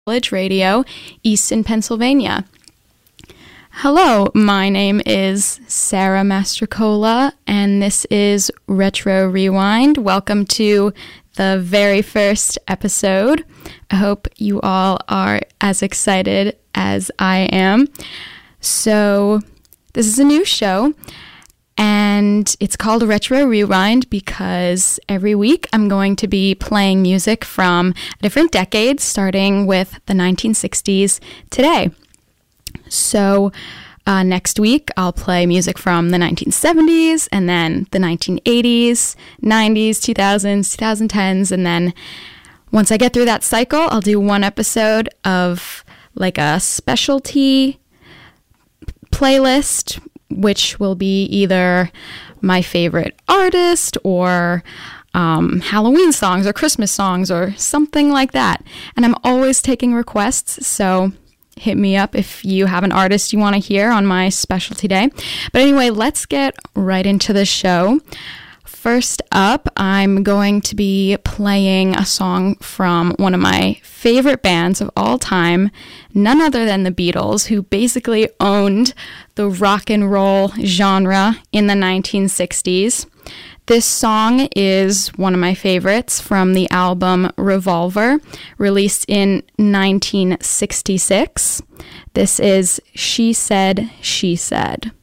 College Radio, Easton, Pennsylvania. Hello, my name is Sarah Mastrocola, and this is Retro Rewind. Welcome to the very first episode. I hope you all are as excited as I am. So, this is a new show, and it's called Retro Rewind because every week I'm going to be playing music from a different decade, starting with the 1960s today. So next week I'll play music from the 1970s, and then the 1980s, 90s, 2000s, 2010s, and then once I get through that cycle, I'll do one episode of like a specialty playlist, which will be either my favorite artist or Halloween songs or Christmas songs or something like that. And I'm always taking requests, so hit me up if you have an artist you want to hear on my specialty day. But anyway, let's get right into the show. First up, I'm going to be playing a song from one of my favorite bands of all time, none other than the Beatles, who basically owned the rock and roll genre in the 1960s. This song is one of my favorites from the album Revolver, released in 1966. This is She Said, She Said.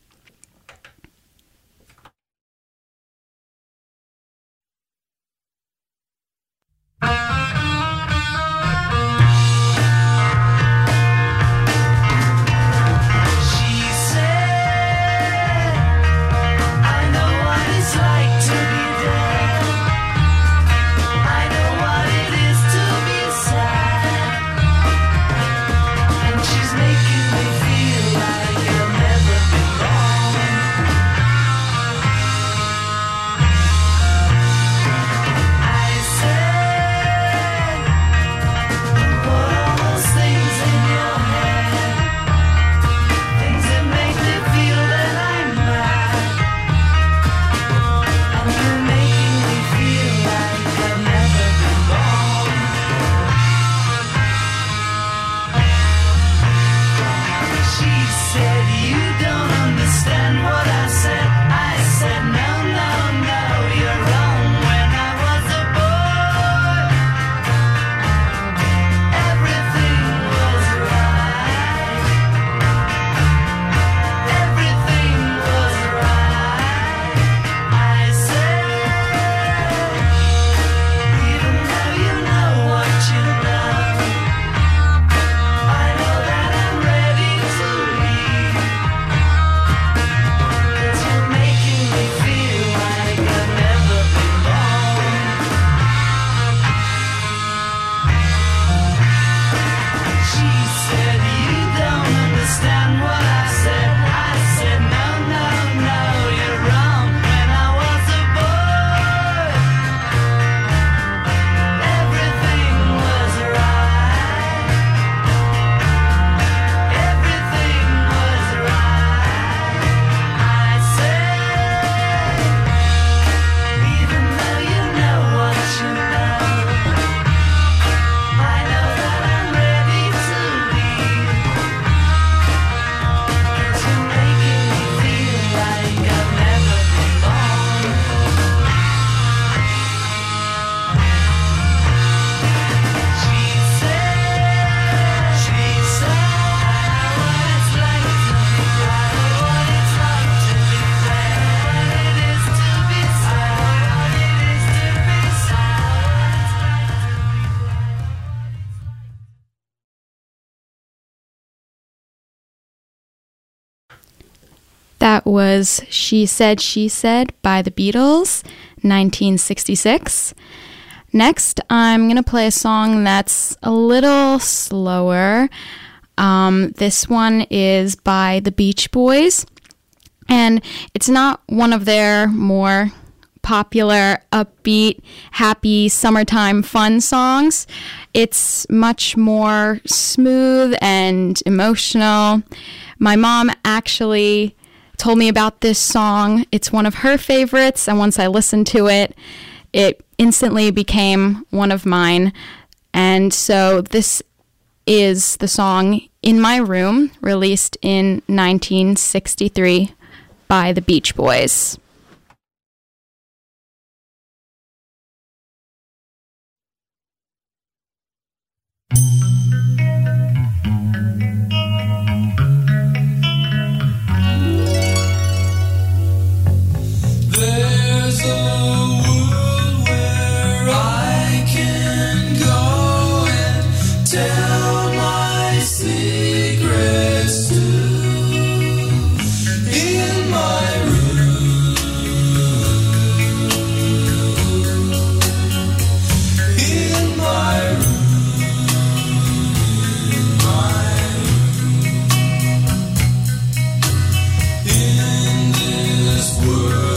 That was She Said, She Said by the Beatles, 1966. Next, I'm going to play a song that's a little slower. This one is by the Beach Boys, and it's not one of their more popular, upbeat, happy, summertime fun songs. It's much more smooth and emotional. My mom actually told me about this song. It's one of her favorites, and once I listened to it, it instantly became one of mine. And so this is the song In My Room, released in 1963 by the Beach Boys. There's a world where I can go and tell my secrets to. In my room, in my room, in this world.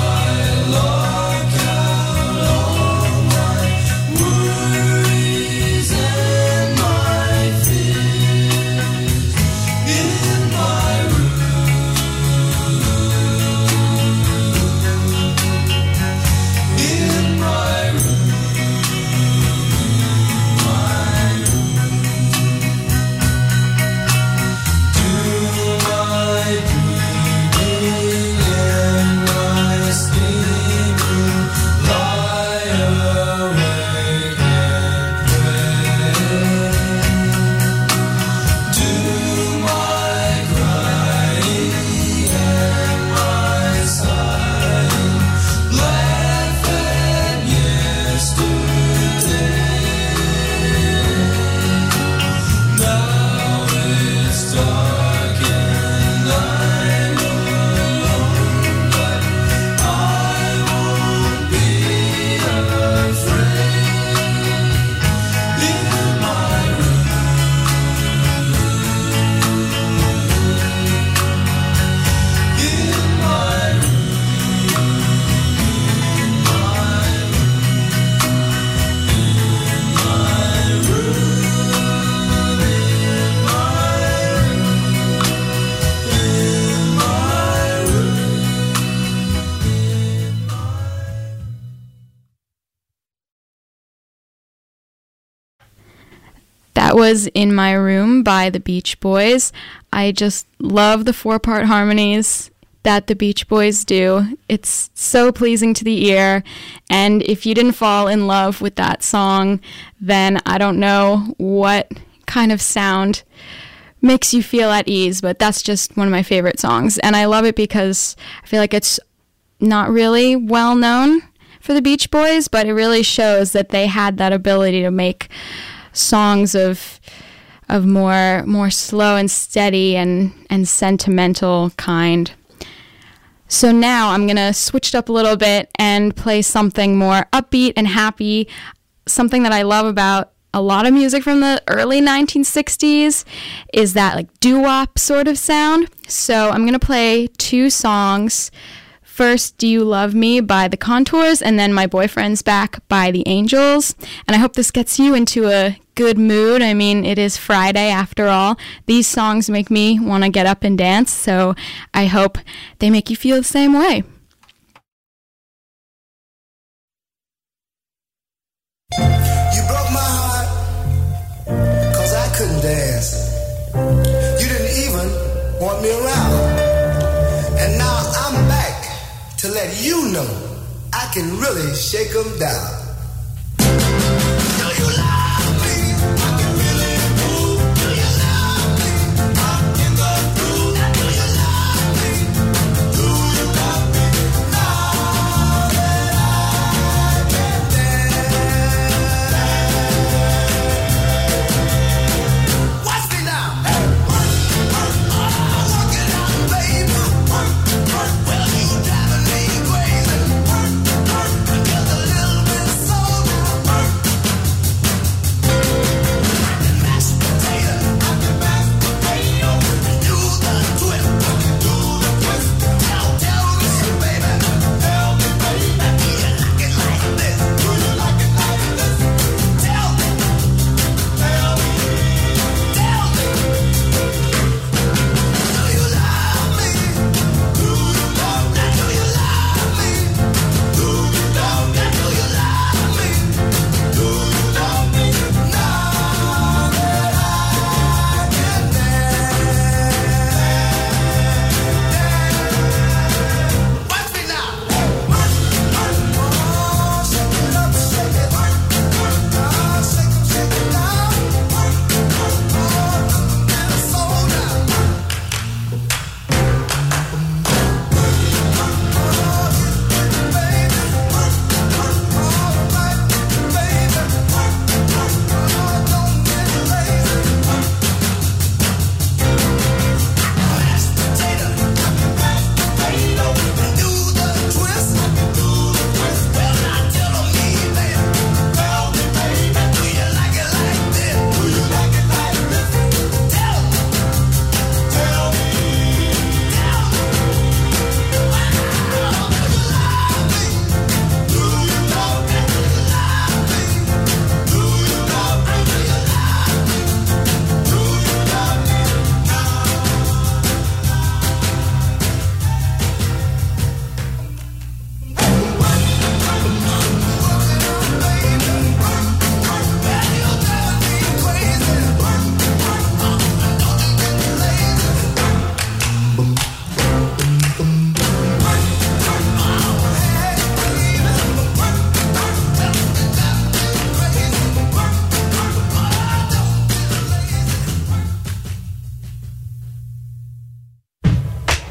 That was In My Room by the Beach Boys. I just love the 4-part harmonies that the Beach Boys do. It's so pleasing to the ear, and if you didn't fall in love with that song, then I don't know what kind of sound makes you feel at ease, but that's just one of my favorite songs, and I love it because I feel like it's not really well known for the Beach Boys, but it really shows that they had that ability to make songs of more slow and steady and sentimental kind. So now I'm gonna switch it up a little bit and play something more upbeat and happy. Something that I love about a lot of music from the early 1960s is that like doo-wop sort of sound. So I'm gonna play 2 songs. First, Do You Love Me by The Contours, and then My Boyfriend's Back by The Angels. And I hope this gets you into a good mood. I mean, it is Friday after all. These songs make me want to get up and dance, so I hope they make you feel the same way. You broke my heart, 'cause I couldn't dance. You didn't even want me around. And now I'm back to let you know I can really shake 'em down. Do you love me? I can really move. Do you love me? I'm in the groove. Do you love me? Do you love me? Now that I can dance. Watch me now. Hey, work, work it out, baby. Work, well you driving me crazy. Work, until the little bit sober. Work.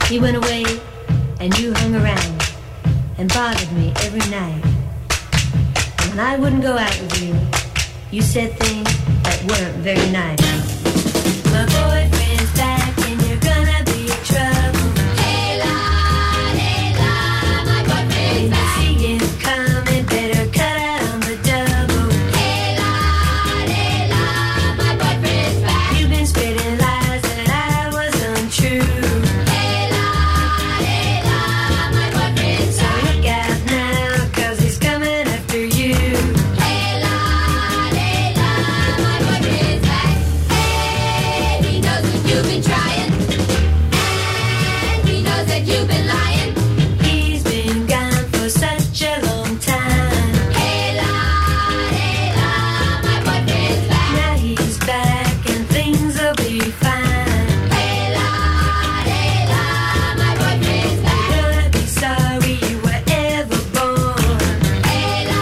He went away and you hung around and bothered me every night. And when I wouldn't go out with you, you said things that weren't very nice. My boyfriend's back and you're gonna be in trouble. Hey la, my boyfriend's back. When you see him coming, better cut out on the double. Hey la, my boyfriend's back. You've been spreading lies that I was untrue. Hey la, my boyfriend's back. So look out now, 'cause he's coming after you. Hey la, my boyfriend's back. Hey, he knows that you've been trying, and he knows that you've been lying. He's been gone for such a long time. Hey la, my boyfriend's back. Now he's back and things will be fine. Hey la, my boyfriend's back. You're gonna be sorry you were ever born. Hey la,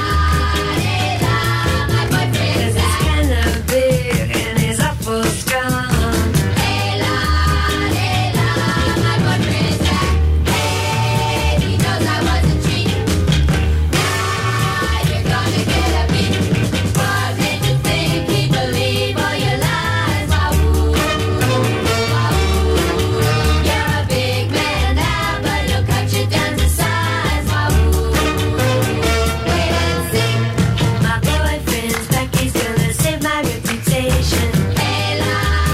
my boyfriend's back. 'Cause he's kinda big and he's awful strong. Hey la, my boyfriend's back. Hey, he knows I wasn't cheating. Now you're gonna get a beating. What made you think he'd believe all your lies? Wahoo, you're a big man now, but he'll cut you down to size. Wahoo, wait and see. My boyfriend's back, he's gonna save my reputation. Hey la,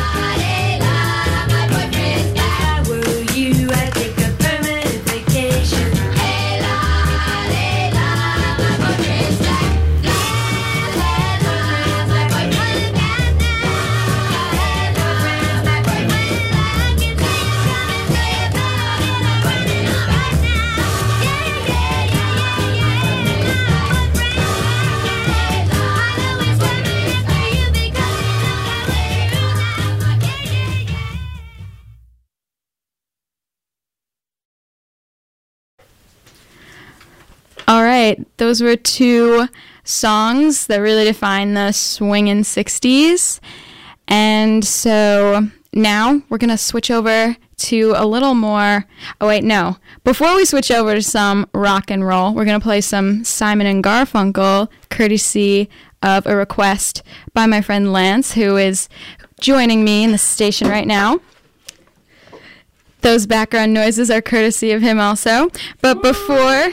my boyfriend's back. If I were you, I'd take a permanent vacation. Hey la, my boyfriend's back. My boyfriend's back now. My boyfriend's back. I can see you coming, say it loud. My boyfriend's back now. Yeah. I know he's working it for you because he knows I let you down. Yeah. All right, those were two songs that really define the swingin' 60s. And so now we're going to switch over to a little more. Oh, wait, no. Before we switch over to some rock and roll, we're going to play some Simon and Garfunkel, courtesy of a request by my friend Lance, who is joining me in the station right now. Those background noises are courtesy of him also. But before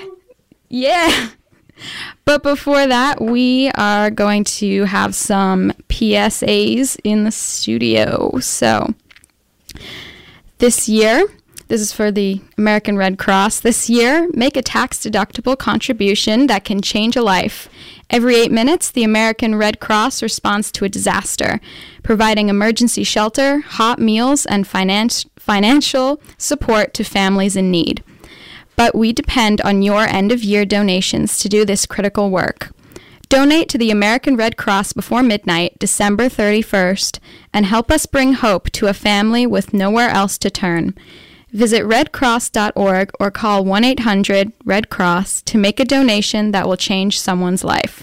that, we are going to have some PSAs in the studio. So this year, this is for the American Red Cross. This year, make a tax-deductible contribution that can change a life. Every 8 minutes, the American Red Cross responds to a disaster, providing emergency shelter, hot meals, and financial support to families in need. But we depend on your end-of-year donations to do this critical work. Donate to the American Red Cross before midnight, December 31st, and help us bring hope to a family with nowhere else to turn. Visit redcross.org or call 1-800-RED-CROSS to make a donation that will change someone's life.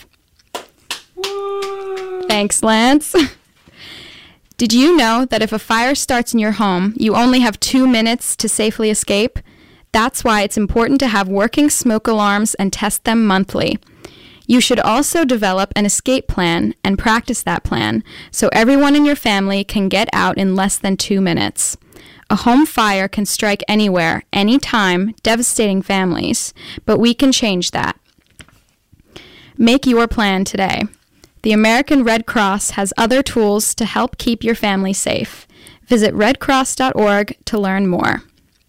Thanks, Lance. Did you know that if a fire starts in your home, you only have 2 minutes to safely escape? That's why it's important to have working smoke alarms and test them monthly. You should also develop an escape plan and practice that plan so everyone in your family can get out in less than 2 minutes. A home fire can strike anywhere, anytime, devastating families, but we can change that. Make your plan today. The American Red Cross has other tools to help keep your family safe. Visit redcross.org to learn more.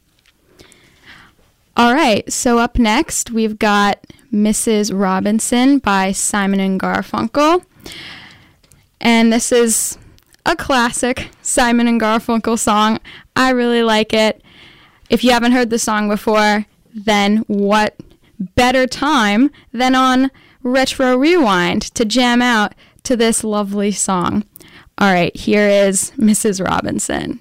All right, so up next, we've got Mrs. Robinson by Simon and Garfunkel. And this is a classic Simon and Garfunkel song. I really like it. If you haven't heard the song before, then what better time than on Retro Rewind to jam out to this lovely song. All right, here is Mrs. Robinson.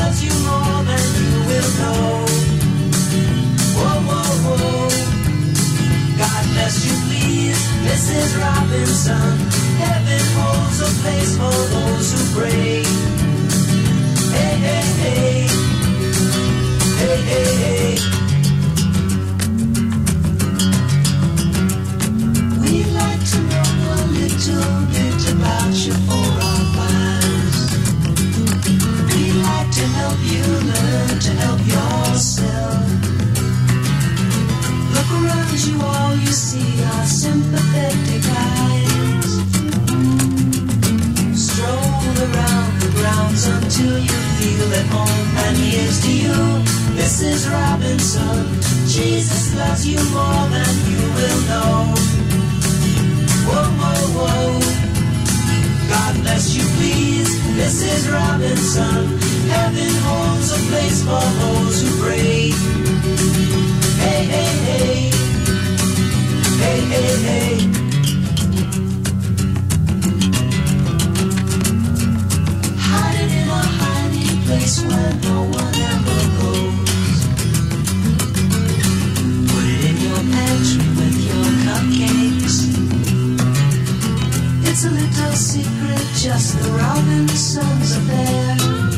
loves you more than you will know. Whoa, whoa, whoa. God bless you, please, Mrs. Robinson. Heaven holds a place for those who pray. Hey, hey, hey. Hey, hey, hey. We'd like to know a little bit about you for our files. We'd like to help you learn to help yourself. Look around you, all you see are sympathetic eyes. Stroll around the grounds until you feel at home. And here's to you, Mrs. Robinson. Jesus loves you more than you will know. Whoa, whoa, whoa. God bless you, please, Mrs. Robinson. Heaven holds a place for those who pray. Hey, hey, hey. Hey, hey, hey. Hiding in a hiding place where no one ever goes. Put it in your pantry with your cupcakes. It's a little secret, just the Robinsons affair.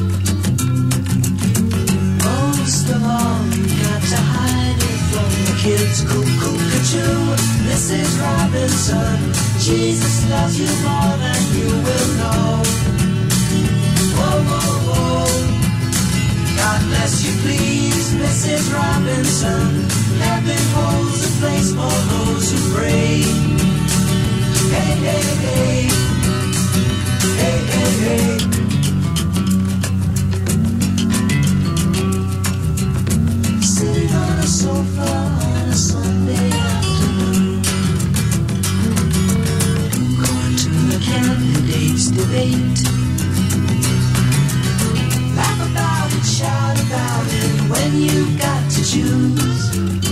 Most of all, you got to hide it from the kids. Cuckoo-cuckoo, Mrs. Robinson. Jesus loves you more than you will know. Whoa, whoa, whoa. God bless you, please, Mrs. Robinson. Heaven holds a place for those who pray. Hey, hey, hey. Hey, hey, hey. Sitting on a sofa on a Sunday afternoon, going to the candidates' debate. Laugh about it, shout about it when you've got to choose.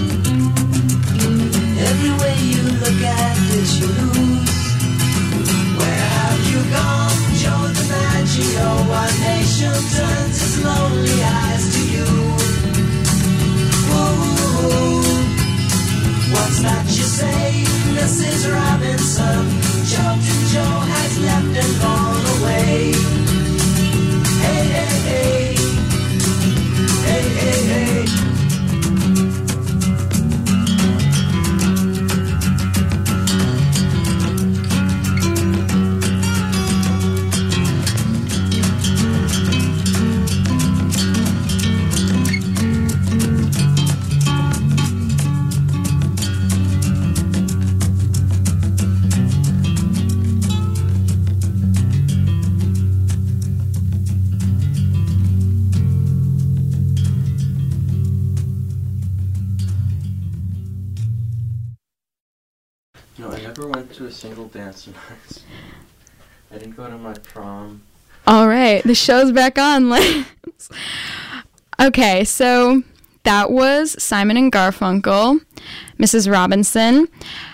Every way you look at this, you lose. Where have you gone, Joe DiMaggio? What nation turns its lonely eyes to you? Ooh, what's that you say, Mrs. Robinson? Jolton Joe has left and gone away. Hey, hey, hey. Hey, hey, hey. No, I never went to a single dance in high school. I didn't go to my prom. All right, the show's back on, Lance. Okay, so that was Simon and Garfunkel, Mrs. Robinson,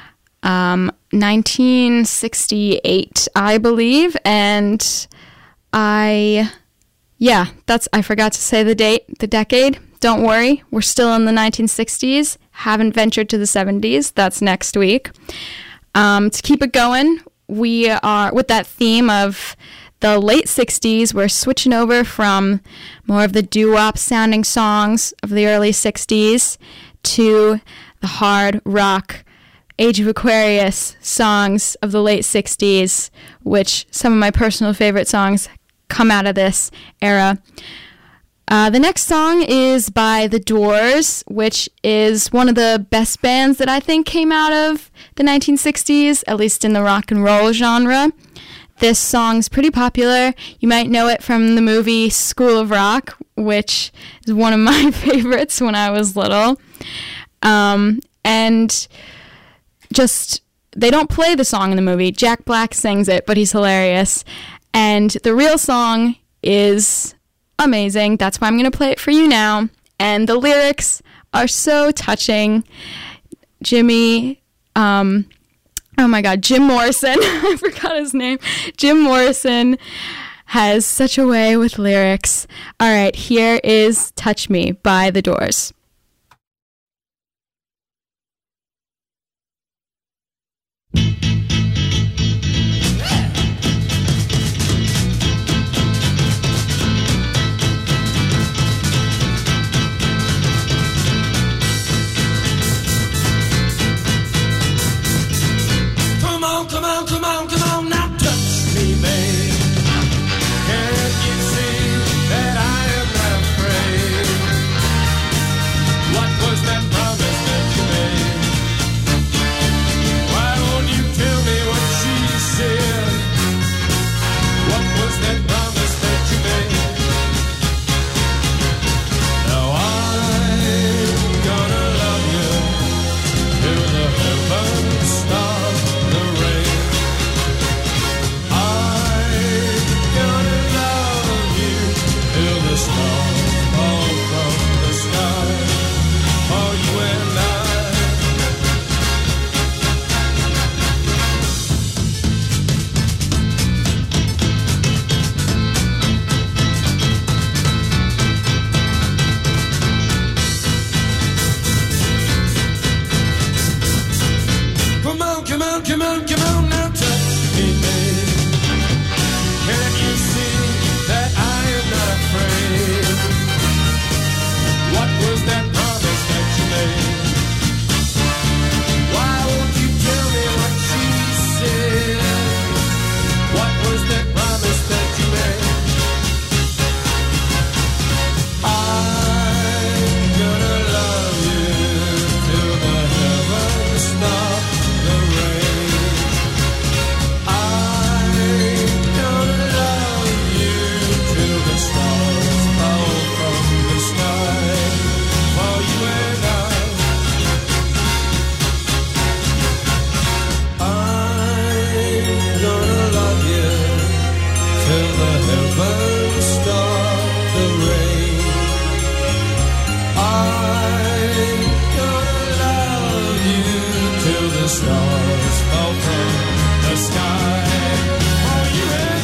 1968, I believe, and I forgot to say the date, the decade. Don't worry, we're still in the 1960s, haven't ventured to the 70s, that's next week. To keep it going, we are, with that theme of the late 60s, we're switching over from more of the doo-wop sounding songs of the early 60s to the hard rock Age of Aquarius songs of the late 60s, which some of my personal favorite songs come out of this era. The next song is by The Doors, which is one of the best bands that I think came out of the 1960s, at least in the rock and roll genre. This song's pretty popular. You might know it from the movie School of Rock, which is one of my favorites when I was little. And just, they don't play the song in the movie. Jack Black sings it, but he's hilarious. And the real song is amazing. That's why I'm going to play it for you now. And the lyrics are so touching. Jim Morrison. I forgot his name. Jim Morrison has such a way with lyrics. All right, here is Touch Me by The Doors. Come on, now touch me, babe. Can't you see that I am not afraid? What was that promise that you made? Why won't you tell me what she said? What was that promise that you made? Now I'm gonna love you till the heavens stop the rain. Come on, now touch me, babe. Can't you see that I am not afraid? What was that promise that you made? Why won't you tell me what she said? What was that promise that you made? I'm gonna love you till the heavens stop the rain. Stars fall from the sky for you and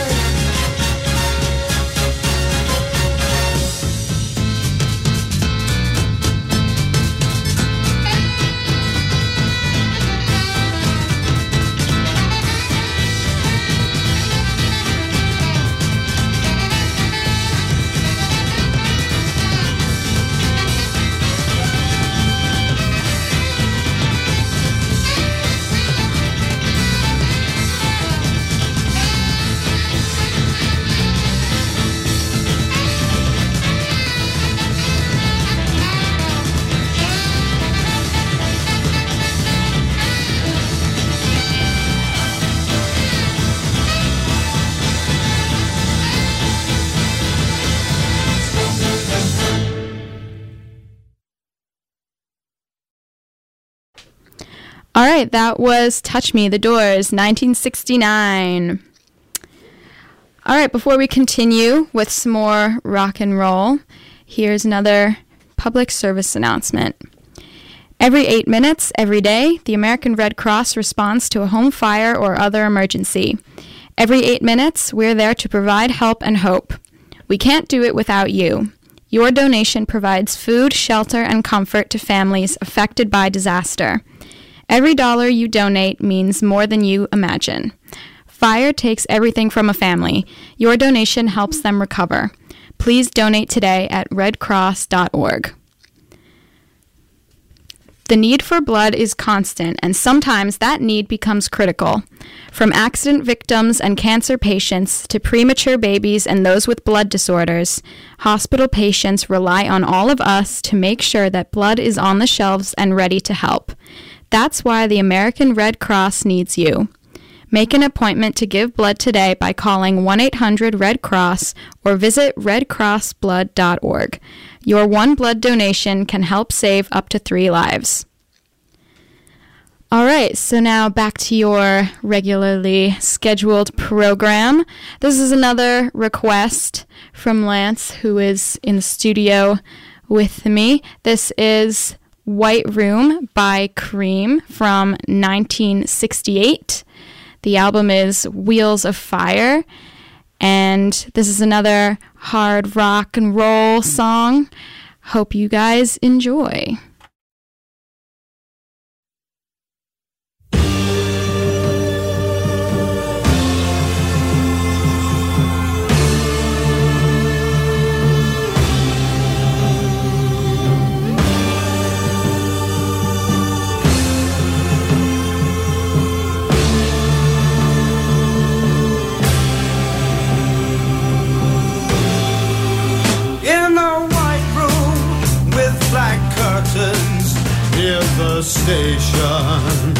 All right, that was Touch Me, The Doors, 1969. All right, before we continue with some more rock and roll, here's another public service announcement. Every 8 minutes, every day, the American Red Cross responds to a home fire or other emergency. Every 8 minutes, we're there to provide help and hope. We can't do it without you. Your donation provides food, shelter, and comfort to families affected by disaster. Every dollar you donate means more than you imagine. Fire takes everything from a family. Your donation helps them recover. Please donate today at redcross.org. The need for blood is constant, and sometimes that need becomes critical. From accident victims and cancer patients to premature babies and those with blood disorders, hospital patients rely on all of us to make sure that blood is on the shelves and ready to help. That's why the American Red Cross needs you. Make an appointment to give blood today by calling 1-800-RED-CROSS or visit redcrossblood.org. Your one blood donation can help save up to 3 lives. All right, so now back to your regularly scheduled program. This is another request from Lance, who is in the studio with me. This is White Room by Cream from 1968. The album is Wheels of Fire, And this is another hard rock and roll song. Hope you guys enjoy. Near the station,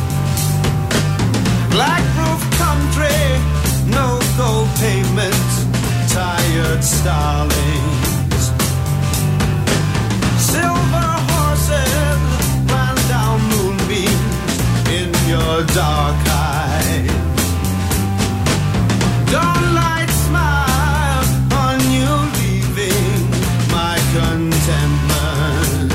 black roof country, no gold pavement, tired starlings, silver horses ran down moonbeams in your dark eyes. Dawnlight smile on you leaving my contentment.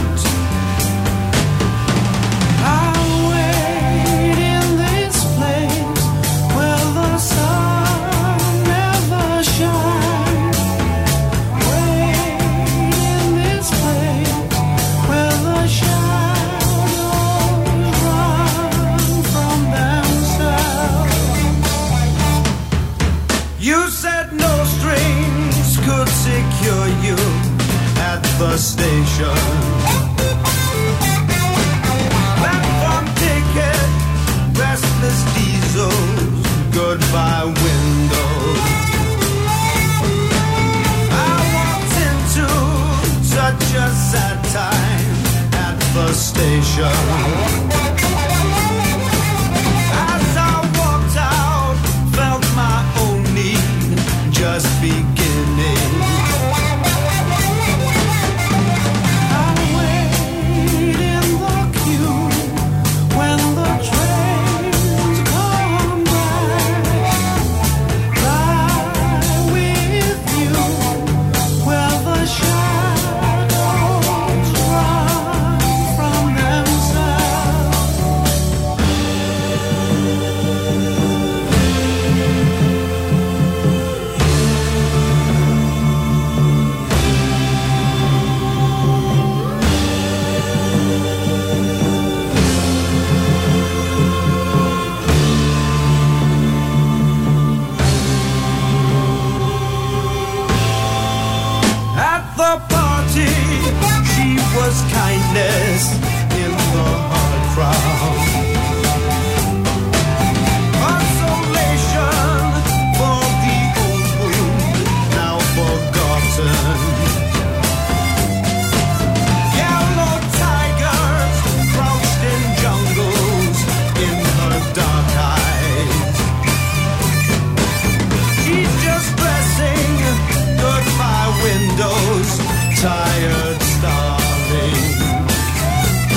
Secure you at the station. Platform ticket, restless diesels, goodbye windows. I walked into such a sad time at the station. As I walked out, felt my own need just beginning. Kindness in the hard crowd, consolation for the old wound now forgotten. Yellow tigers crouched in jungles in her dark eyes. She's just dressing goodbye windows, tired stars.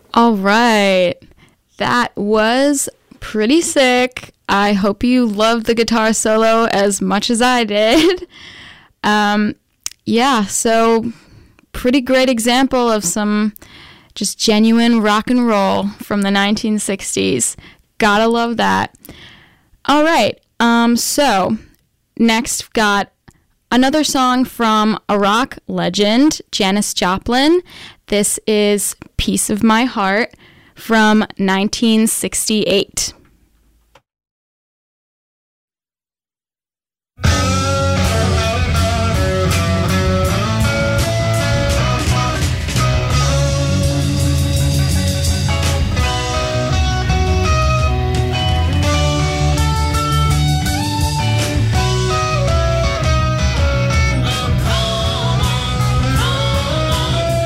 All right. That was pretty sick. I hope you loved the guitar solo as much as I did. Yeah, so pretty great example of some just genuine rock and roll from the 1960s. Gotta love that. All right, so next got another song from a rock legend, Janis Joplin. This is Piece of My Heart from 1968.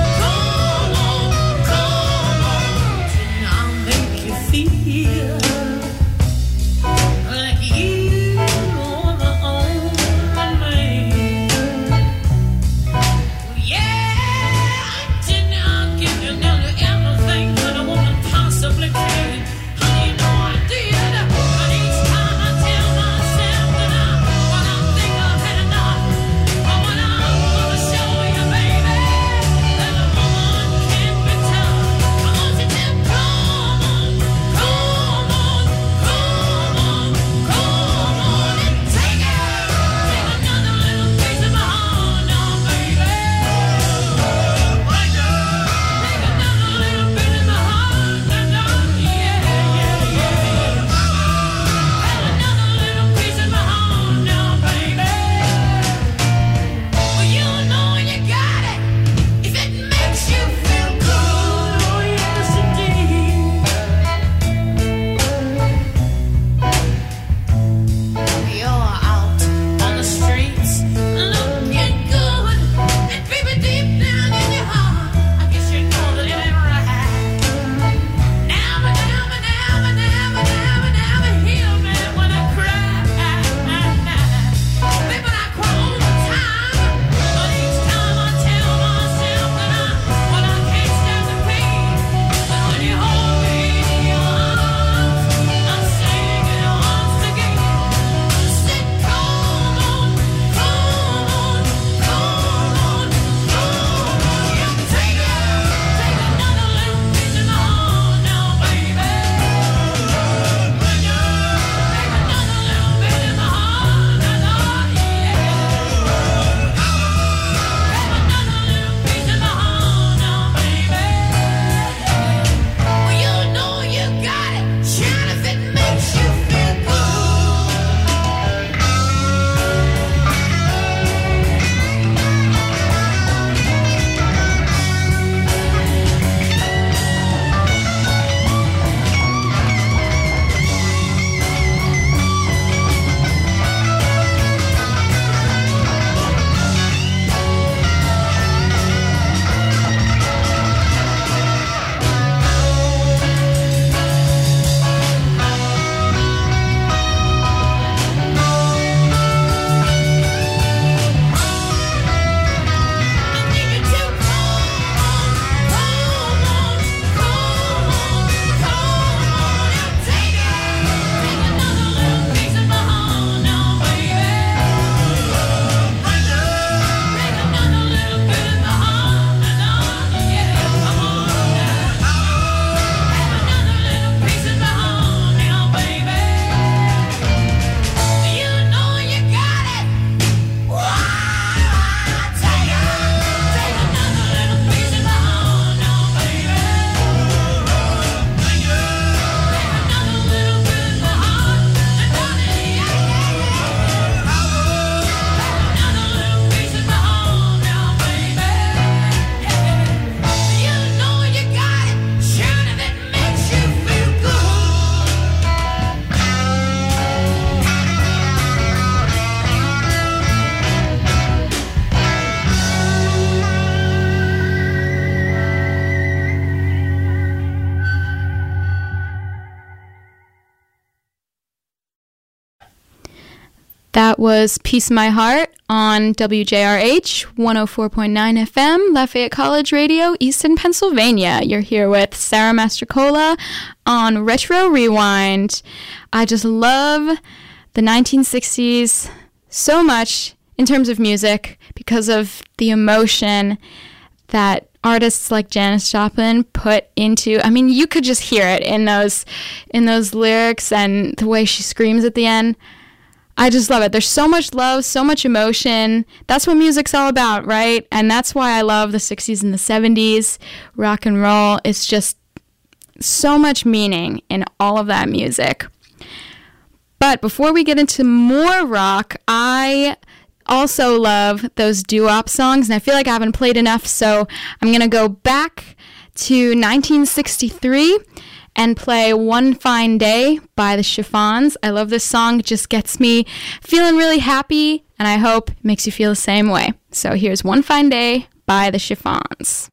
I'll make you feel That was Peace of My Heart on WJRH 104.9 FM, Lafayette College Radio, Easton, Pennsylvania. You're here with Sarah Mastrocola on Retro Rewind. I just love the 1960s so much in terms of music because of the emotion that artists like Janis Joplin put into. I mean, you could just hear it in those lyrics and the way she screams at the end. I just love it. There's so much love, so much emotion. That's what music's all about, right? And that's why I love the 60s and the 70s. Rock and roll. It's just so much meaning in all of that music. But before we get into more rock, I also love those doo-wop songs, and I feel like I haven't played enough, so I'm going to go back to 1963 and play One Fine Day by the Chiffons. I love this song. It just gets me feeling really happy, and I hope it makes you feel the same way. So here's One Fine Day by the Chiffons.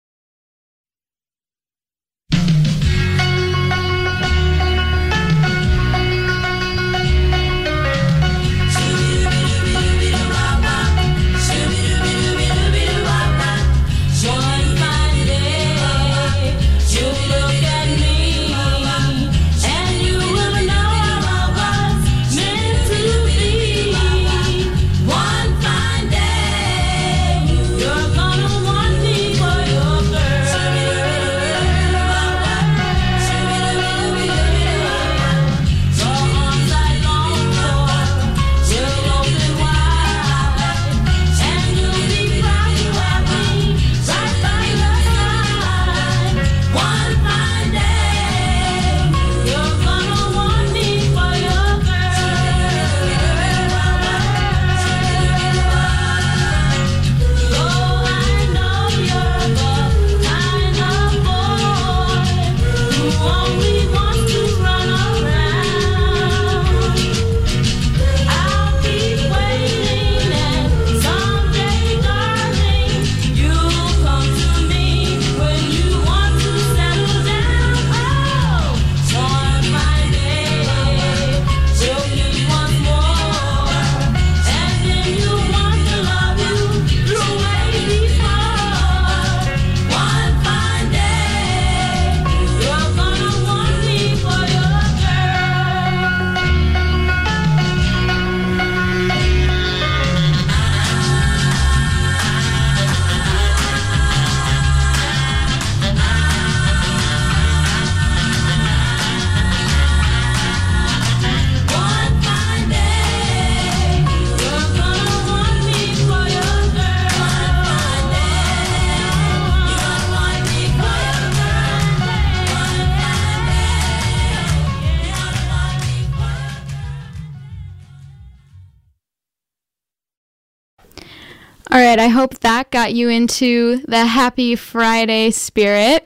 All right, I hope that got you into the happy Friday spirit.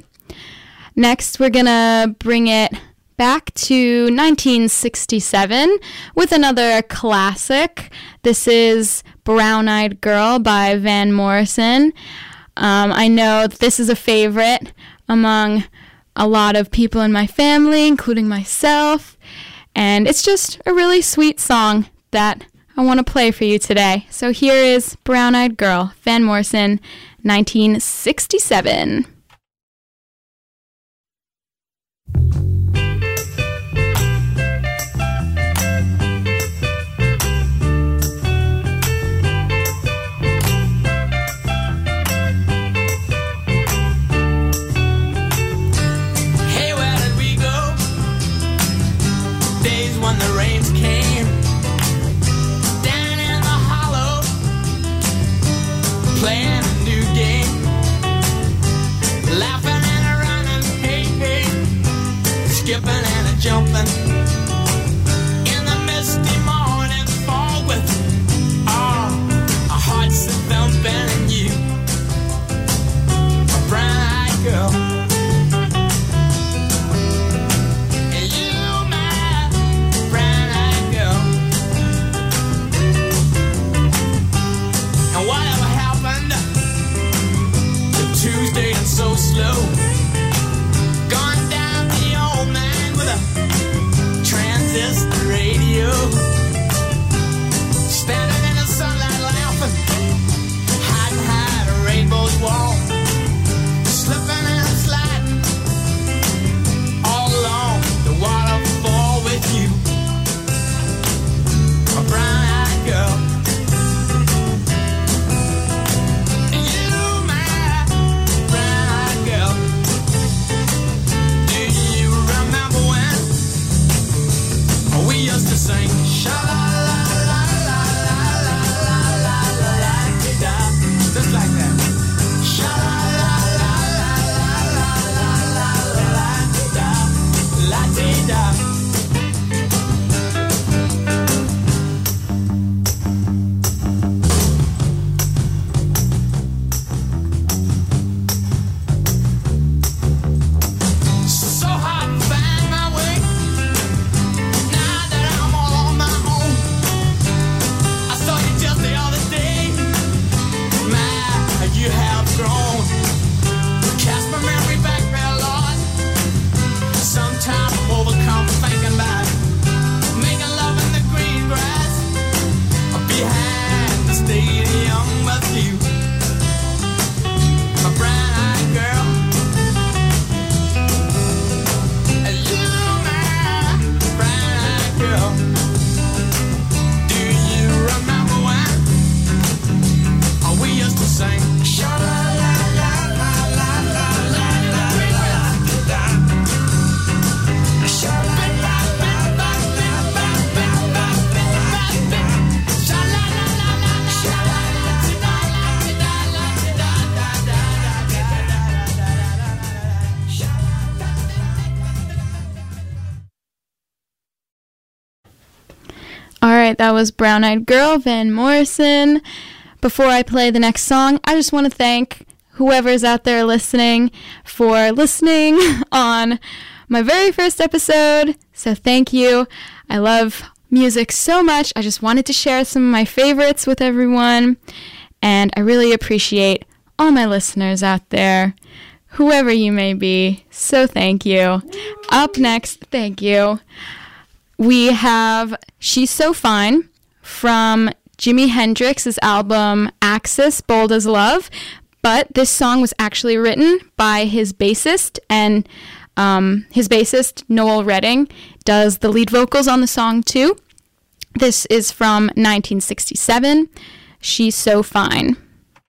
Next, we're going to bring it back to 1967 with another classic. This is Brown Eyed Girl by Van Morrison. I know this is a favorite among a lot of people in my family, including myself. And it's just a really sweet song that I want to play for you today. So here is Brown Eyed Girl, Van Morrison, 1967. Hey, where did we go? Days when the rains came. Playing a new game. right, that was Brown Eyed Girl, Van Morrison. Before I play the next song, I just want to thank whoever's out there listening for listening on my very first episode. So thank you. I love music so much. I just wanted to share some of my favorites with everyone. And I really appreciate all my listeners out there, whoever you may be. So thank you. Up next, thank you, we have She's So Fine from Jimi Hendrix's album Axis, Bold as Love. But this song was actually written by his bassist, and his bassist, Noel Redding, does the lead vocals on the song too. This is from 1967, She's So Fine.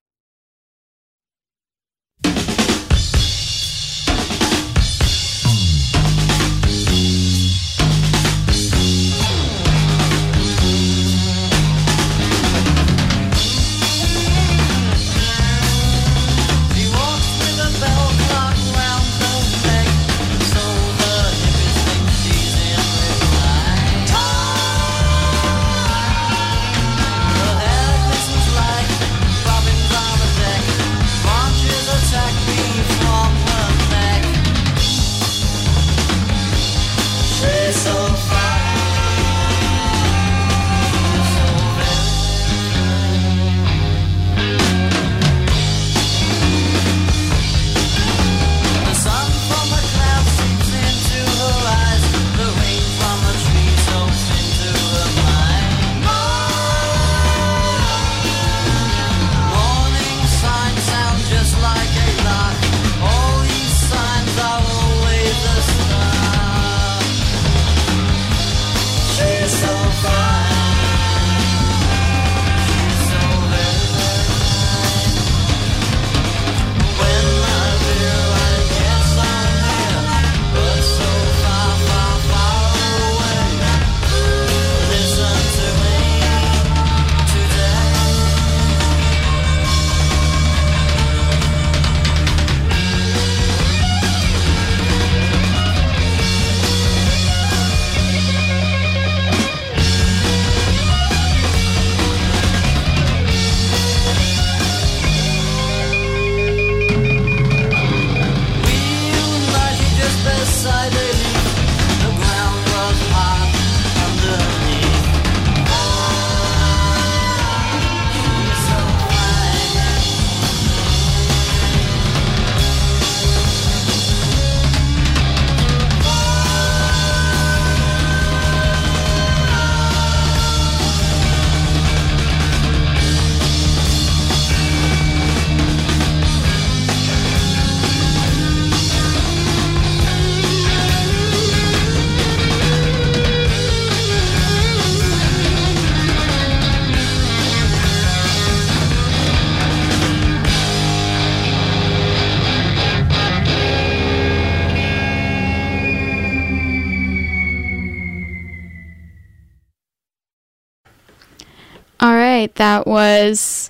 That was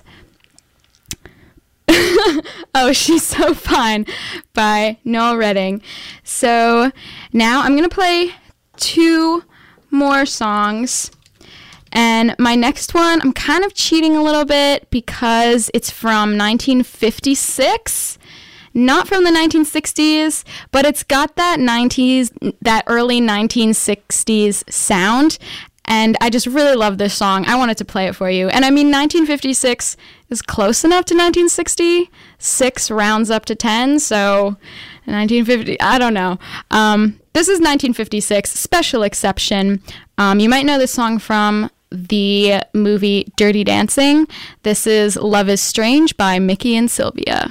Oh, She's So Fine by Noel Redding. So now I'm going to play 2 more songs. And my next one, I'm kind of cheating a little bit because it's from 1956. Not from the 1960s, but it's got that early 1960s sound. And I just really love this song. I wanted to play it for you. And I mean, 1956 is close enough to 1960. 6 rounds up to 10, so 1950, I don't know. This is 1956, Special Exception. You might know this song from the movie Dirty Dancing. This is Love is Strange by Mickey and Sylvia.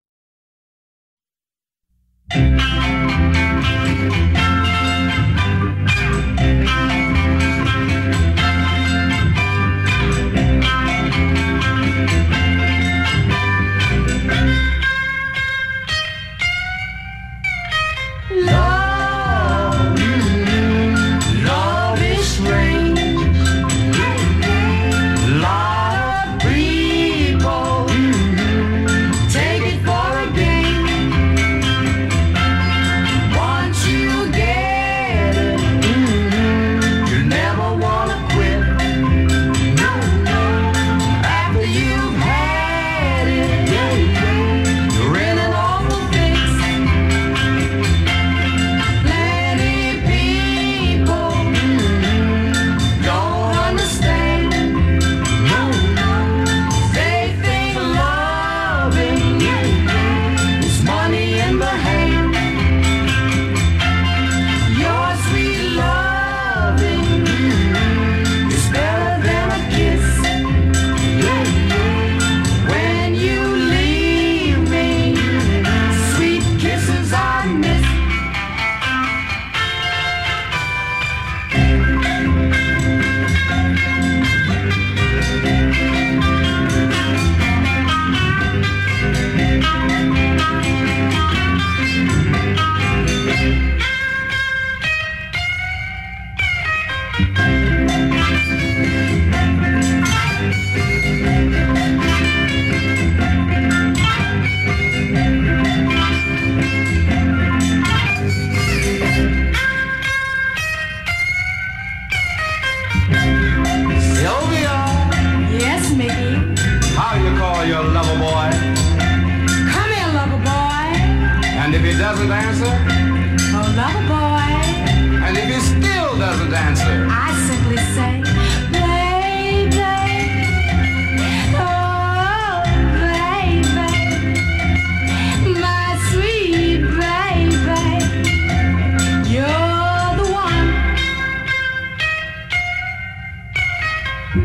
Love is strange. Lot of people take it for a game.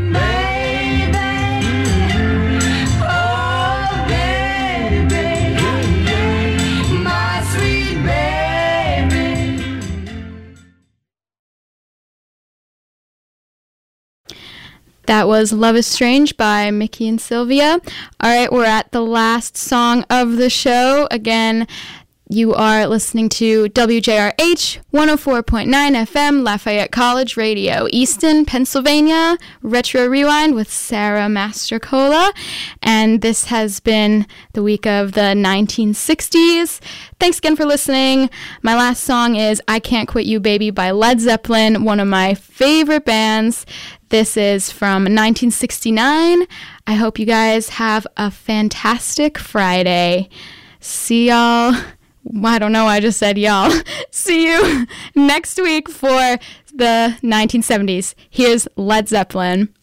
That was Love is Strange by Mickey and Sylvia. All right, we're at the last song of the show. Again, you are listening to WJRH 104.9 FM, Lafayette College Radio, Easton, Pennsylvania, Retro Rewind with Sarah Mastrocola. And this has been the week of the 1960s. Thanks again for listening. My last song is I Can't Quit You Baby by Led Zeppelin, one of my favorite bands. This is from 1969. I hope you guys have a fantastic Friday. See y'all. I don't know why I just said y'all. See you next week for the 1970s. Here's Led Zeppelin.